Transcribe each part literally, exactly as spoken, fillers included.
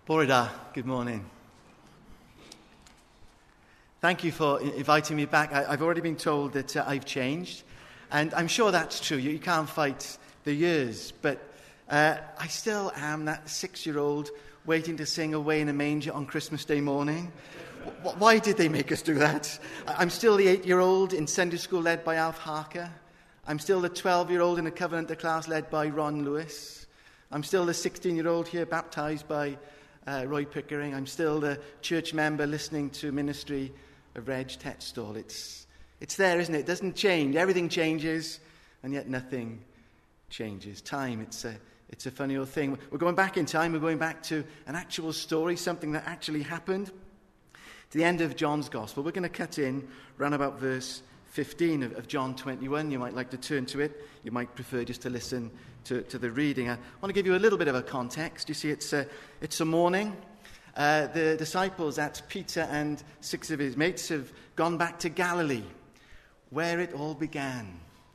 Borida, good morning. Thank you for inviting me back. I, I've already been told that uh, I've changed, and I'm sure that's true. You, you can't fight the years, but uh, I still am that six-year-old waiting to sing Away in a Manger on Christmas Day morning. W- why did they make us do that? I, I'm still the eight-year-old in Sunday school led by Alf Harker. I'm still the twelve-year-old in a Covenanter class led by Ron Lewis. I'm still the sixteen-year-old here baptised by Uh, Roy Pickering. I'm still the church member listening to ministry of Reg Tetstall. It's, it's there, isn't it? It doesn't change. Everything changes, and yet nothing changes. Time, it's a, it's a funny old thing. We're going back in time. We're going back to an actual story, something that actually happened. To the end of John's Gospel. We're going to cut in round about verse fifteen of, of John twenty-one. You might like to turn to it. You might prefer just to listen to, to the reading. I want to give you a little bit of a context. You see, it's a, it's a morning. Uh, the disciples, that's Peter and six of his mates, have gone back to Galilee, where it all began.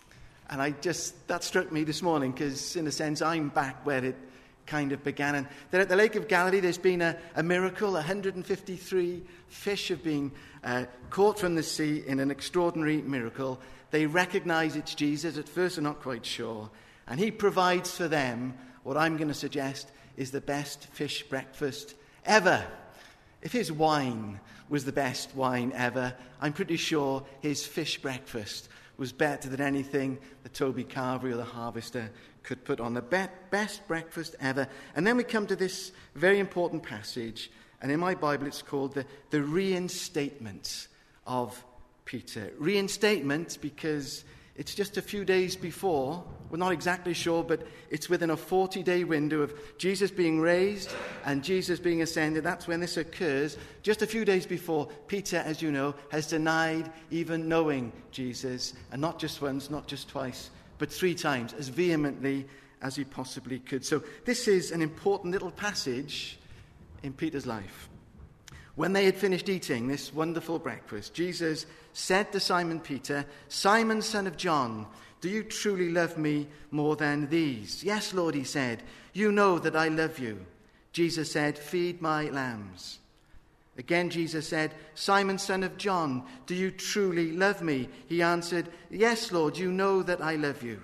And I just, that struck me this morning, because in a sense, I'm back where it kind of began. And there at the Lake of Galilee, there's been a, a miracle. one hundred fifty-three fish have been uh, caught from the sea in an extraordinary miracle. They recognize it's Jesus. At first, they're not quite sure. And he provides for them what I'm going to suggest is the best fish breakfast ever. If his wine was the best wine ever, I'm pretty sure his fish breakfast was better than anything the Toby Carvery or the Harvester could put on. The be- best breakfast ever. And then we come to this very important passage, and in my Bible it's called the, the reinstatement of Peter. Reinstatement because it's just a few days before, we're not exactly sure, but it's within a forty-day window of Jesus being raised and Jesus being ascended. That's when this occurs. Just a few days before, Peter, as you know, has denied even knowing Jesus, and not just once, not just twice, but three times, as vehemently as he possibly could. So this is an important little passage in Peter's life. When they had finished eating this wonderful breakfast, Jesus said to Simon Peter, "Simon, son of John, do you truly love me more than these?" "Yes, Lord," he said, "you know that I love you." Jesus said, "Feed my lambs." Again Jesus said, "Simon, son of John, do you truly love me?" He answered, "Yes, Lord, you know that I love you."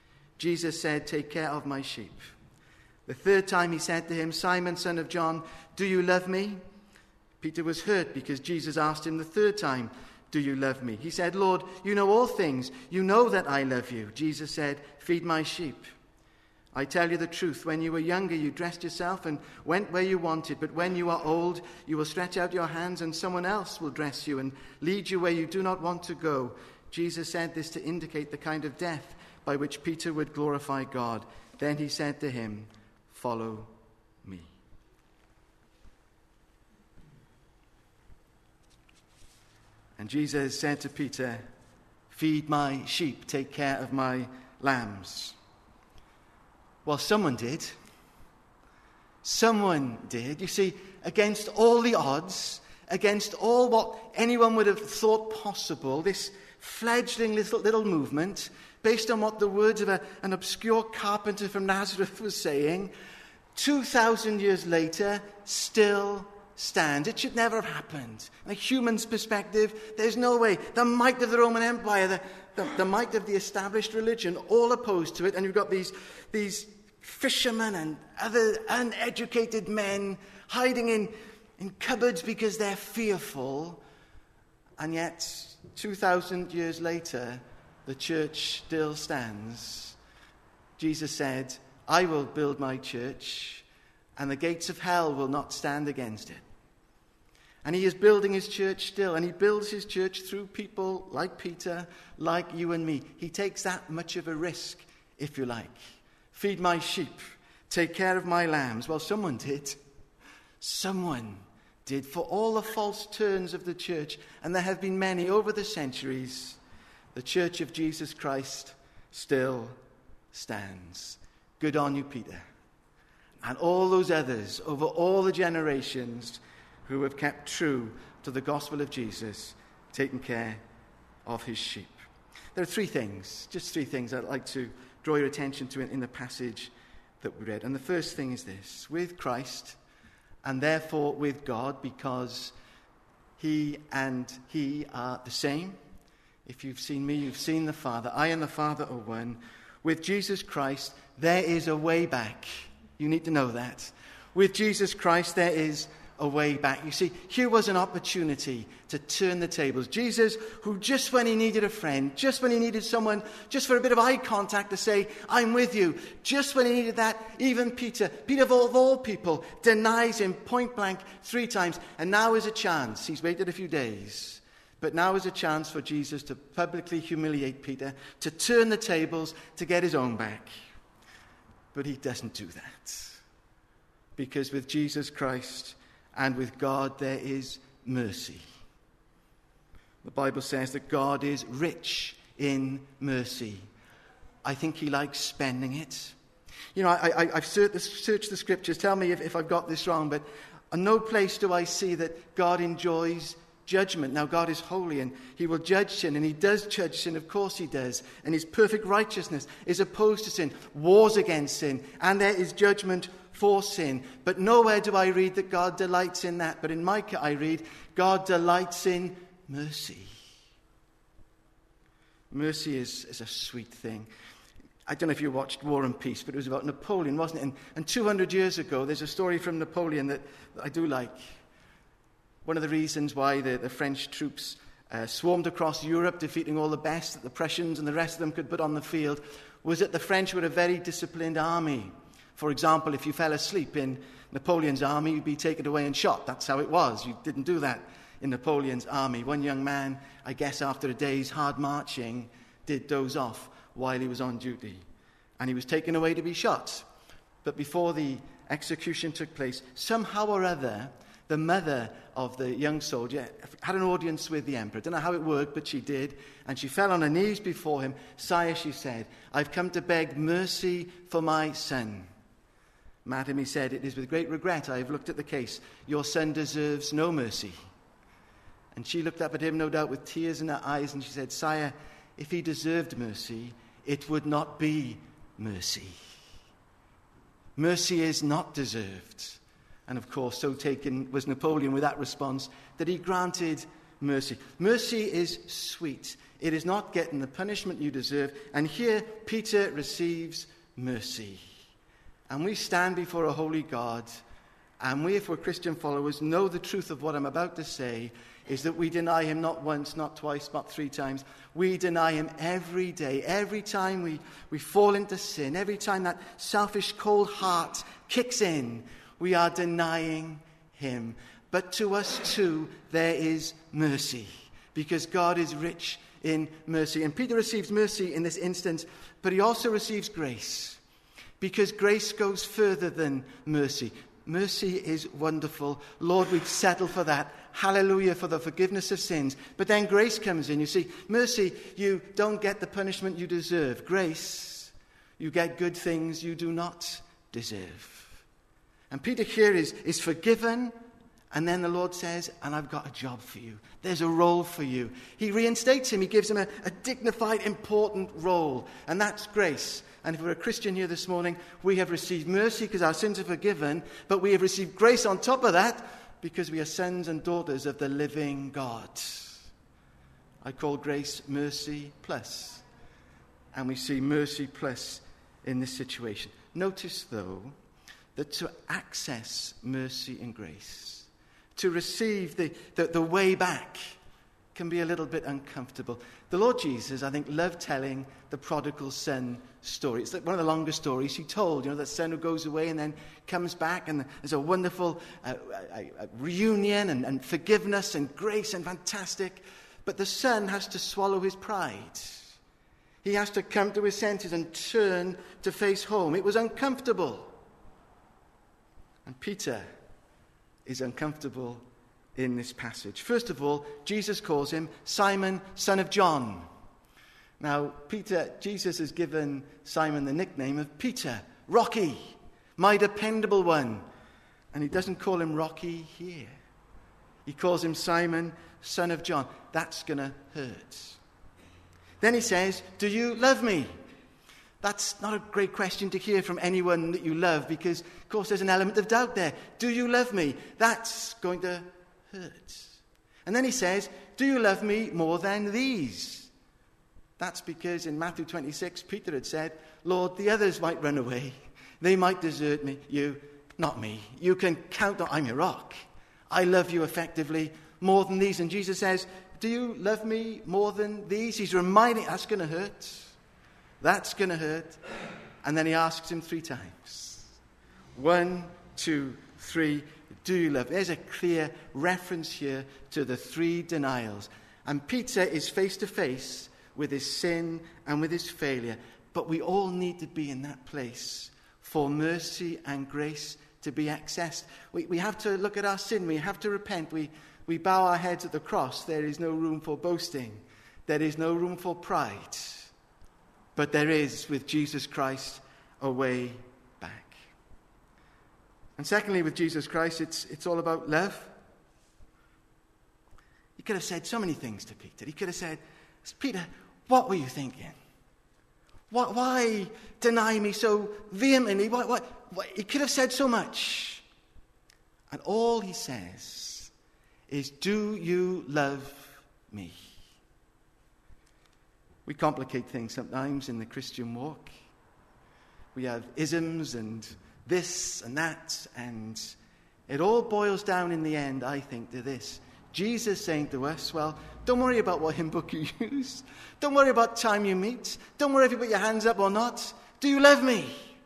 Jesus said, "Take care of my sheep." The third time he said to him, "Simon, son of John, do you love me?" Peter was hurt because Jesus asked him the third time, "Do you love me?" He said, "Lord, you know all things. You know that I love you." Jesus said, "Feed my sheep. I tell you the truth, when you were younger, you dressed yourself and went where you wanted. But when you are old, you will stretch out your hands and someone else will dress you and lead you where you do not want to go." Jesus said this to indicate the kind of death by which Peter would glorify God. Then he said to him, "Follow me." And Jesus said to Peter, "Feed my sheep, take care of my lambs." Well, someone did. Someone did. You see, against all the odds, against all what anyone would have thought possible, this fledgling little, little movement, based on what the words of a, an obscure carpenter from Nazareth was saying, two thousand years later, still stands. It should never have happened. In a human's perspective, there's no way. The might of the Roman Empire, the, the, the might of the established religion, all opposed to it. And you've got these, these fishermen and other uneducated men hiding in, in cupboards because they're fearful. And yet, two thousand years later, the church still stands. Jesus said, "I will build my church, and the gates of hell will not stand against it." And he is building his church still, and he builds his church through people like Peter, like you and me. He takes that much of a risk, if you like. Feed my sheep, take care of my lambs. Well, someone did. Someone did. For all the false turns of the church, and there have been many over the centuries, the church of Jesus Christ still stands. Good on you, Peter. And all those others over all the generations who have kept true to the gospel of Jesus, taking care of his sheep. There are three things, just three things I'd like to draw your attention to in the passage that we read. And the first thing is this: with Christ, and therefore with God, because he and he are the same. If you've seen me, you've seen the Father. I and the Father are one. With Jesus Christ, there is a way back. You need to know that. With Jesus Christ, there is a way back. You see, here was an opportunity to turn the tables. Jesus, who just when he needed a friend, just when he needed someone, just for a bit of eye contact to say, I'm with you, just when he needed that, even Peter, Peter of all, of all people, denies him point blank three times. And now is a chance. He's waited a few days. But now is a chance for Jesus to publicly humiliate Peter, to turn the tables, to get his own back. But he doesn't do that. Because with Jesus Christ and with God, there is mercy. The Bible says that God is rich in mercy. I think he likes spending it. You know, I, I, I've searched the, searched the scriptures. Tell me if, if I've got this wrong, but in no place do I see that God enjoys judgment. Now, God is holy and he will judge sin, and he does judge sin, of course he does. And his perfect righteousness is opposed to sin, wars against sin, and there is judgment for sin. But nowhere do I read that God delights in that. But in Micah I read, God delights in mercy. Mercy is, is a sweet thing. I don't know if you watched War and Peace, but it was about Napoleon, wasn't it? And, and two hundred years ago, there's a story from Napoleon that, that I do like. One of the reasons why the, the French troops uh, swarmed across Europe, defeating all the best that the Prussians and the rest of them could put on the field, was that the French were a very disciplined army. For example, if you fell asleep in Napoleon's army, you'd be taken away and shot. That's how it was. You didn't do that in Napoleon's army. One young man, I guess after a day's hard marching, did doze off while he was on duty. And he was taken away to be shot. But before the execution took place, somehow or other, the mother of the young soldier had an audience with the emperor. I don't know how it worked, but she did. And she fell on her knees before him. Sire, she said, I've come to beg mercy for my son. Madam, he said, it is with great regret I have looked at the case. Your son deserves no mercy. And she looked up at him, no doubt, with tears in her eyes, and she said, Sire, if he deserved mercy, it would not be mercy. Mercy is not deserved. And of course, so taken was Napoleon with that response that he granted mercy. Mercy is sweet. It is not getting the punishment you deserve. And here, Peter receives mercy. And we stand before a holy God, and we, if we're Christian followers, know the truth of what I'm about to say is that we deny him not once, not twice, not three times. We deny him every day. Every time we, we fall into sin, every time that selfish, cold heart kicks in, we are denying him. But to us too, there is mercy, because God is rich in mercy. And Peter receives mercy in this instance, but he also receives grace, because grace goes further than mercy. Mercy is wonderful. Lord, we'd settle for that. Hallelujah for the forgiveness of sins. But then grace comes in. You see, mercy, you don't get the punishment you deserve. Grace, you get good things you do not deserve. And Peter here is, is forgiven, and then the Lord says, and I've got a job for you. There's a role for you. He reinstates him. He gives him a, a dignified, important role, and that's grace. And if we're a Christian here this morning, we have received mercy because our sins are forgiven, but we have received grace on top of that because we are sons and daughters of the living God. I call grace mercy plus. And we see mercy plus in this situation. Notice, though, that to access mercy and grace, to receive the, the, the way back, can be a little bit uncomfortable. The Lord Jesus, I think, loved telling the prodigal son story. It's like one of the longest stories he told. You know, that son who goes away and then comes back, and there's a wonderful uh, a, a reunion and, and forgiveness and grace and fantastic. But the son has to swallow his pride. He has to come to his senses and turn to face home. It was uncomfortable. And Peter is uncomfortable in this passage. First of all, Jesus calls him Simon, son of John. Now, Peter, Jesus has given Simon the nickname of Peter, Rocky, my dependable one. And he doesn't call him Rocky here. He calls him Simon, son of John. That's going to hurt. Then he says, do you love me? That's not a great question to hear from anyone that you love because, of course, there's an element of doubt there. Do you love me? That's going to hurt. And then he says, do you love me more than these? That's because in Matthew twenty-six, Peter had said, Lord, the others might run away. They might desert me. You, not me. You can count on, I'm your rock. I love you effectively more than these. And Jesus says, do you love me more than these? He's reminding, that's going to hurt. That's going to hurt. And then he asks him three times. One, two, three. Do you love? There's a clear reference here to the three denials. And Peter is face to face with his sin and with his failure. But we all need to be in that place for mercy and grace to be accessed. We, we have to look at our sin. We have to repent. We, we bow our heads at the cross. There is no room for boasting. There is no room for pride. But there is, with Jesus Christ, a way back. And secondly, with Jesus Christ, it's, it's all about love. He could have said so many things to Peter. He could have said, Peter, what were you thinking? What, why deny me so vehemently? What, what, what? He could have said so much. And all he says is, do you love me? We complicate things sometimes in the Christian walk. We have isms and this and that, and it all boils down in the end, I think, to this. Jesus saying to us, well, don't worry about what hymn book you use. Don't worry about time you meet. Don't worry if you put your hands up or not. Do you love me?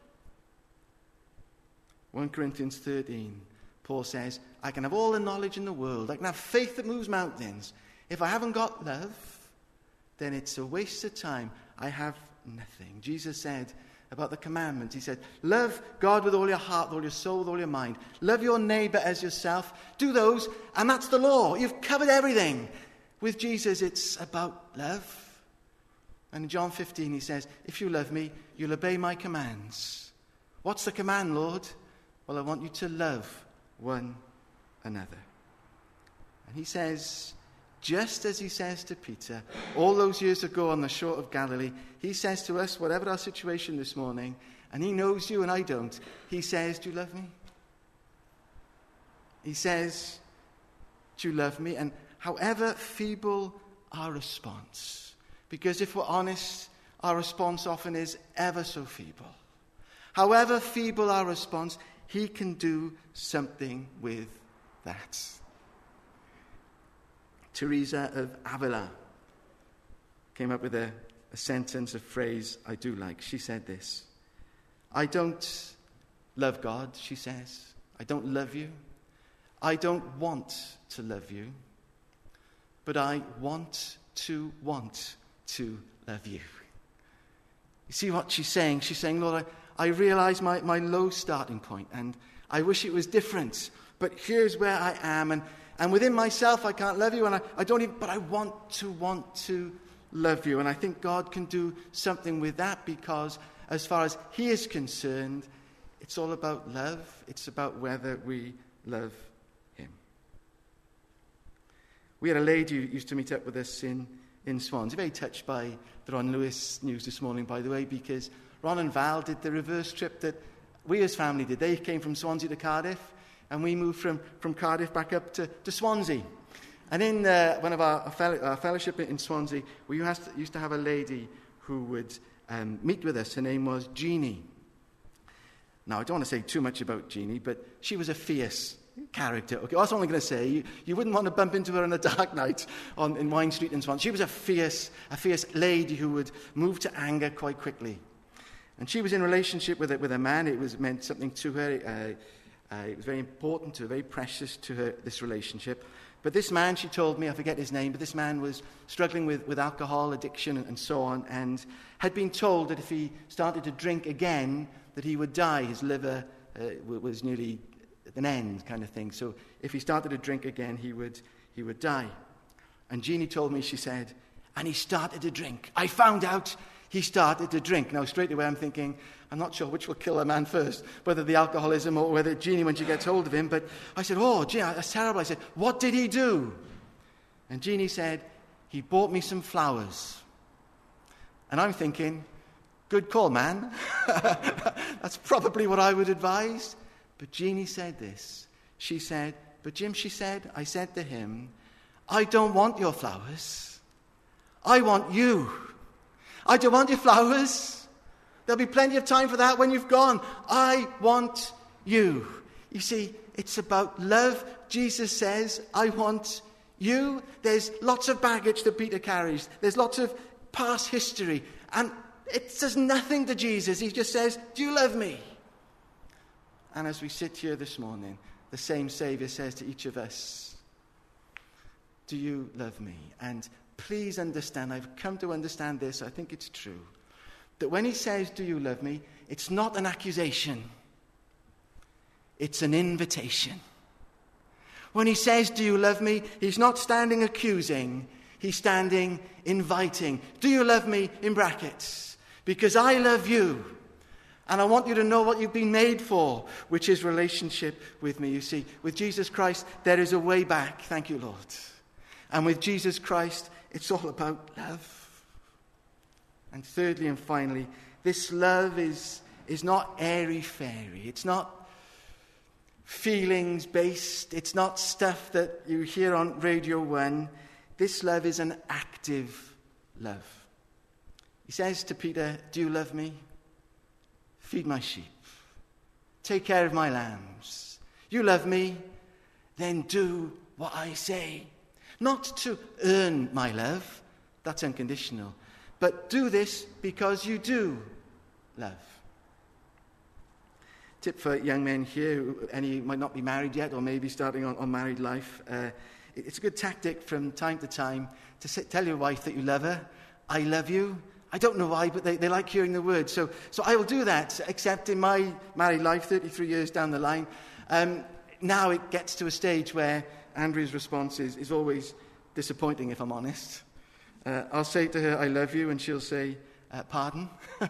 First Corinthians thirteen, Paul says, I can have all the knowledge in the world. I can have faith that moves mountains. If I haven't got love, then it's a waste of time. I have nothing. Jesus said about the commandments, he said, love God with all your heart, with all your soul, with all your mind. Love your neighbor as yourself. Do those, and that's the law. You've covered everything. With Jesus, it's about love. And in John fifteen, he says, if you love me, you'll obey my commands. What's the command, Lord? Well, I want you to love one another. And he says, just as he says to Peter, all those years ago on the shore of Galilee, he says to us, whatever our situation this morning, and he knows you and I don't, he says, do you love me? He says, do you love me? And however feeble our response, because if we're honest, our response often is ever so feeble. However feeble our response, he can do something with that. Teresa of Avila came up with a, a sentence, a phrase I do like. She said this, I don't love God, she says. I don't love you. I don't want to love you. But I want to want to love you. You see what she's saying? She's saying, Lord, I, I realize my, my low starting point, and I wish it was different. But here's where I am, and And within myself, I can't love you, and I, I don't even, but I want to want to love you. And I think God can do something with that because as far as he is concerned, it's all about love. It's about whether we love him. We had a lady who used to meet up with us in, in Swansea. Very touched by the Ron Lewis news this morning, by the way, because Ron and Val did the reverse trip that we as family did. They came from Swansea to Cardiff. And we moved from, from Cardiff back up to, to Swansea. And in uh, one of our, our fellowship in Swansea, we used to, used to have a lady who would um, meet with us. Her name was Jeannie. Now, I don't want to say too much about Jeannie, but she was a fierce character. Okay, that's all I'm going to say. You, you wouldn't want to bump into her on a dark night on, in Wine Street in Swansea. She was a fierce, a fierce lady who would move to anger quite quickly. And she was in relationship with a, with a man. It was meant something to her. Uh, Uh, it was very important to her, very precious to her, this relationship. But this man, she told me, I forget his name, but this man was struggling with, with alcohol addiction and, and so on, and had been told that if he started to drink again, that he would die. His liver uh, was nearly at an end kind of thing. So if he started to drink again, he would, he would die. And Jeannie told me, she said, and he started to drink. I found out he started to drink. Now, straight away, I'm thinking, I'm not sure which will kill a man first, whether the alcoholism or whether Jeannie when she gets hold of him. But I said, oh, gee, that's terrible. I said, what did he do? And Jeannie said, he bought me some flowers. And I'm thinking, Good call, man. That's probably what I would advise. But Jeannie said this. She said, but Jim, she said, I said to him, I don't want your flowers. I want you. I don't want your flowers. There'll be plenty of time for that when you've gone. I want you. You see, it's about love. Jesus says, I want you. There's lots of baggage that Peter carries. There's lots of past history. And it says nothing to Jesus. He just says, do you love me? And as we sit here this morning, the same Saviour says to each of us, do you love me? And please understand, I've come to understand this, I think it's true, that when he says, do you love me, it's not an accusation. It's an invitation. When he says, do you love me, he's not standing accusing, he's standing inviting. Do you love me, in brackets? Because I love you. And I want you to know what you've been made for, which is relationship with me. You see, with Jesus Christ, there is a way back. Thank you, Lord. And with Jesus Christ, it's all about love. And thirdly and finally, this love is, is not airy-fairy. It's not feelings-based. It's not stuff that you hear on Radio one. This love is an active love. He says to Peter, do you love me? Feed my sheep. Take care of my lambs. You love me? Then do what I say. Not to earn my love. That's unconditional. But do this because you do love. Tip for young men here, who any might not be married yet or maybe starting on, on married life. Uh, it's a good tactic from time to time to say, tell your wife that you love her. I love you. I don't know why, but they, they like hearing the word. So, so I will do that, except in my married life, thirty-three years down the line. Um, now it gets to a stage where Andrew's response is, is always disappointing, if I'm honest. Uh, I'll say to her, I love you, and she'll say, uh, pardon?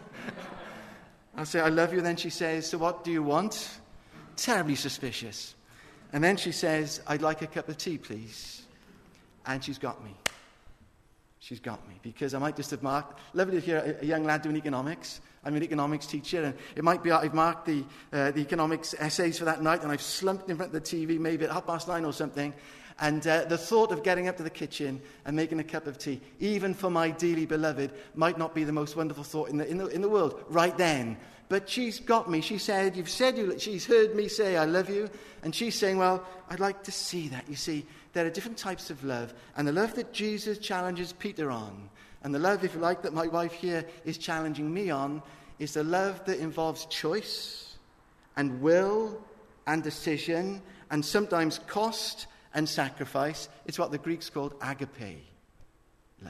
I'll say, I love you, and then she says, so what do you want? Terribly suspicious. And then she says, I'd like a cup of tea, please. And she's got me. She's got me, because I might just have marked, lovely to hear a, a young lad doing economics. I'm an economics teacher, and it might be I've marked the, uh, the economics essays for that night, and I've slumped in front of the T V, maybe at half past nine or something, and uh, the thought of getting up to the kitchen and making a cup of tea, even for my dearly beloved, might not be the most wonderful thought in the, in the, in the world right then. But she's got me. She said, you've said you, she's heard me say, I love you. And she's saying, well, I'd like to see that. You see, there are different types of love. And the love that Jesus challenges Peter on, and the love, if you like, that my wife here is challenging me on, is the love that involves choice and will and decision and sometimes cost and sacrifice. It's what the Greeks called agape love.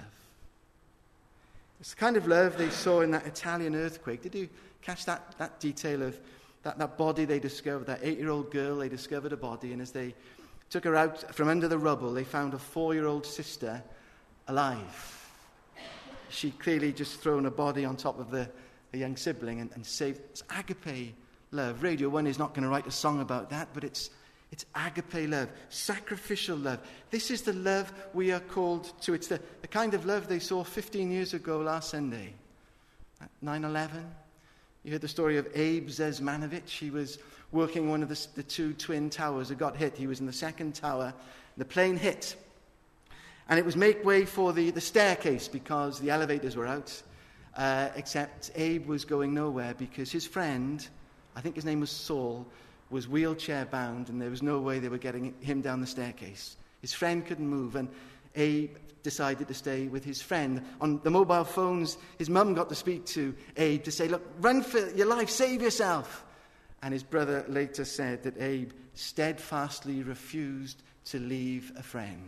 It's the kind of love they saw in that Italian earthquake. Did you catch that, that detail of that, that body they discovered, that eight-year-old girl, they discovered a body, and as they took her out from under the rubble, they found a four-year-old sister alive. She clearly just thrown a body on top of the, the young sibling and, and saved. It's agape love. Radio one is not going to write a song about that, but it's it's agape love, sacrificial love. This is the love we are called to. It's the, the kind of love they saw fifteen years ago last Sunday, at nine eleven. You heard the story of Abe Zezmanovich. He was working one of the, the two twin towers that got hit. He was in the second tower. The plane hit. And it was make way for the, the staircase because the elevators were out. Uh, except Abe was going nowhere because his friend, I think his name was Saul, was wheelchair bound, and there was no way they were getting him down the staircase. His friend couldn't move, and Abe decided to stay with his friend. On the mobile phones, his mum got to speak to Abe to say, look, run for your life, save yourself. And his brother later said that Abe steadfastly refused to leave a friend.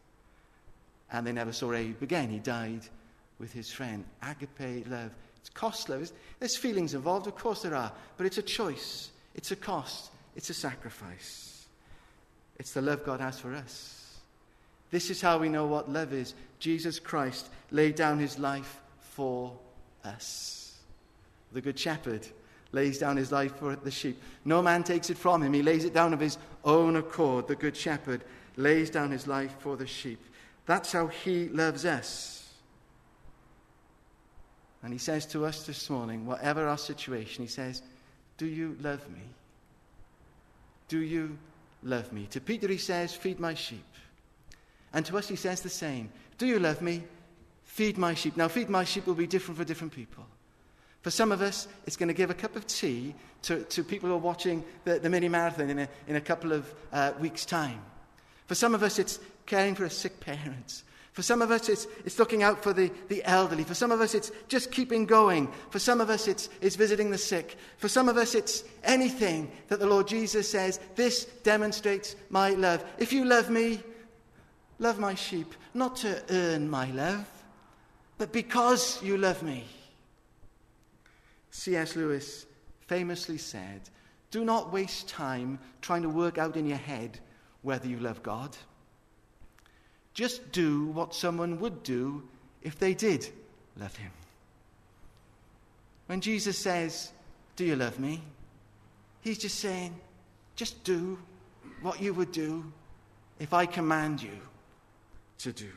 And they never saw Abe again. He died with his friend. Agape love. It's cost love. There's feelings involved, of course there are, but it's a choice. It's a cost. It's a sacrifice. It's the love God has for us. This is how we know what love is. Jesus Christ laid down his life for us. The Good Shepherd lays down his life for the sheep. No man takes it from him. He lays it down of his own accord. The Good Shepherd lays down his life for the sheep. That's how he loves us. And he says to us this morning, whatever our situation, he says, do you love me? Do you love me? To Peter he says, feed my sheep. And to us he says the same. Do you love me? Feed my sheep. Now, feed my sheep will be different for different people. For some of us, it's going to give a cup of tea to, to people who are watching the, the mini-marathon in a, in a couple of uh, weeks' time. For some of us, it's caring for a sick parent. For some of us, it's, it's looking out for the, the elderly. For some of us, it's just keeping going. For some of us, it's, it's visiting the sick. For some of us, it's anything that the Lord Jesus says, this demonstrates my love. If you love me, love my sheep, not to earn my love, but because you love me. C S Lewis famously said, do not waste time trying to work out in your head whether you love God. Just do what someone would do if they did love him. When Jesus says, do you love me? He's just saying, just do what you would do if I command you to do.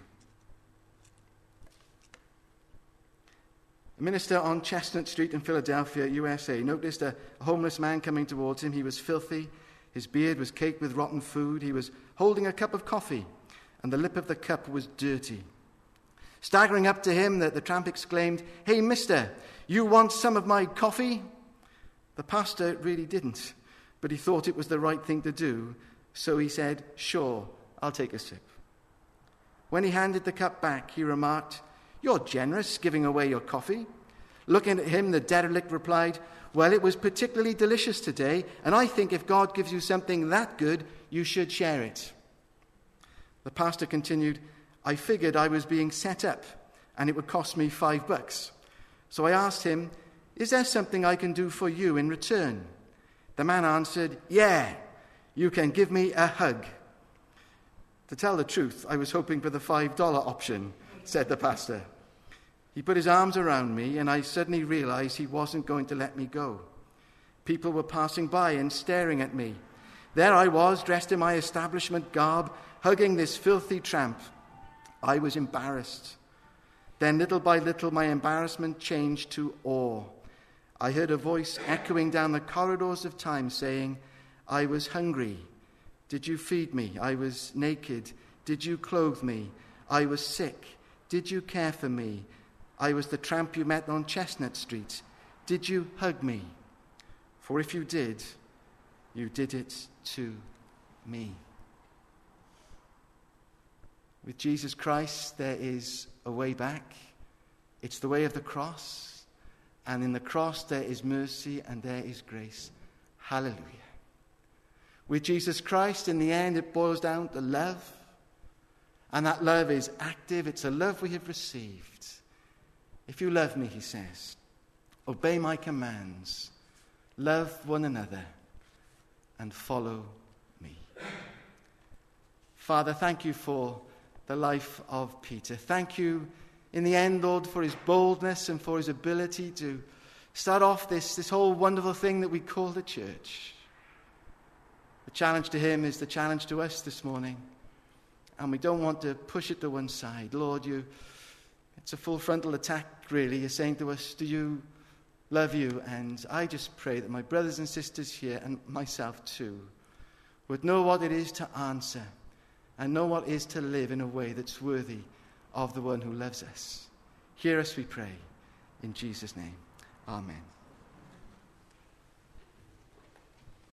A minister on Chestnut Street in Philadelphia, U S A, noticed a homeless man coming towards him. He was filthy. His beard was caked with rotten food. He was holding a cup of coffee, and the lip of the cup was dirty. Staggering up to him, the, the tramp exclaimed, "Hey, mister, you want some of my coffee?" The pastor really didn't, but he thought it was the right thing to do, so he said, "Sure, I'll take a sip." When he handed the cup back, he remarked, "You're generous giving away your coffee." Looking at him, the derelict replied, "Well, it was particularly delicious today, and I think if God gives you something that good, you should share it." The pastor continued, "I figured I was being set up, and it would cost me five bucks. So I asked him, 'Is there something I can do for you in return?' The man answered, 'Yeah, you can give me a hug.' To tell the truth, I was hoping for the five dollar option," said the pastor. He put his arms around me, and I suddenly realized he wasn't going to let me go. People were passing by and staring at me. There I was, dressed in my establishment garb, hugging this filthy tramp. I was embarrassed. Then, little by little, my embarrassment changed to awe. I heard a voice echoing down the corridors of time saying, "I was hungry. Did you feed me? I was naked. Did you clothe me? I was sick. Did you care for me? I was the tramp you met on Chestnut Street. Did you hug me? For if you did, you did it to me." With Jesus Christ, there is a way back. It's the way of the cross. And in the cross, there is mercy and there is grace. Hallelujah. With Jesus Christ, in the end, it boils down to love. And that love is active. It's a love we have received. If you love me, he says, obey my commands, love one another, and follow me. Father, thank you for the life of Peter. Thank you, in the end, Lord, for his boldness and for his ability to start off this, this whole wonderful thing that we call the church. The challenge to him is the challenge to us this morning. And we don't want to push it to one side. Lord, you, it's a full frontal attack, really. You're saying to us, do you love you? And I just pray that my brothers and sisters here, and myself too, would know what it is to answer and know what it is to live in a way that's worthy of the one who loves us. Hear us, we pray, in Jesus' name. Amen.